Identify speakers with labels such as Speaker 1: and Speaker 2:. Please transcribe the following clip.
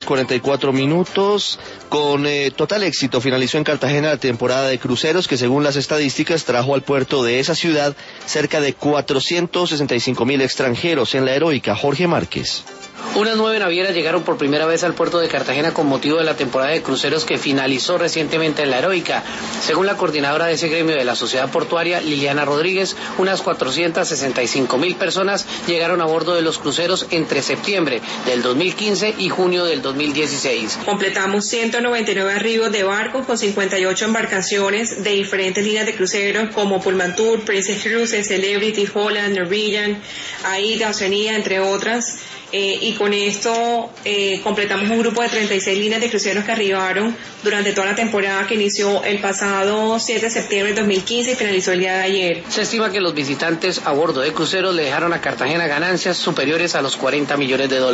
Speaker 1: 6:44. Con total éxito finalizó en Cartagena la temporada de cruceros que, según las estadísticas, trajo al puerto de esa ciudad cerca de 465.000 extranjeros. En la Heroica, Jorge Márquez.
Speaker 2: Unas 9 navieras llegaron por primera vez al puerto de Cartagena con motivo de la temporada de cruceros que finalizó recientemente en la Heroica. Según la coordinadora de ese gremio de la sociedad portuaria, Liliana Rodríguez, unas 465.000 personas llegaron a bordo de los cruceros entre septiembre del 2015 y junio del 2016.
Speaker 3: Completamos 199 arribos de barcos con 58 embarcaciones de diferentes líneas de cruceros como Pullman Tour, Princess Cruises, Celebrity, Holland, Norwegian, AIDA, Oceanía, entre otras. Y con esto completamos un grupo de 36 líneas de cruceros que arribaron durante toda la temporada que inició el pasado 7 de septiembre de 2015 y finalizó el día de ayer.
Speaker 2: Se estima que los visitantes a bordo de cruceros le dejaron a Cartagena ganancias superiores a los $40 millones.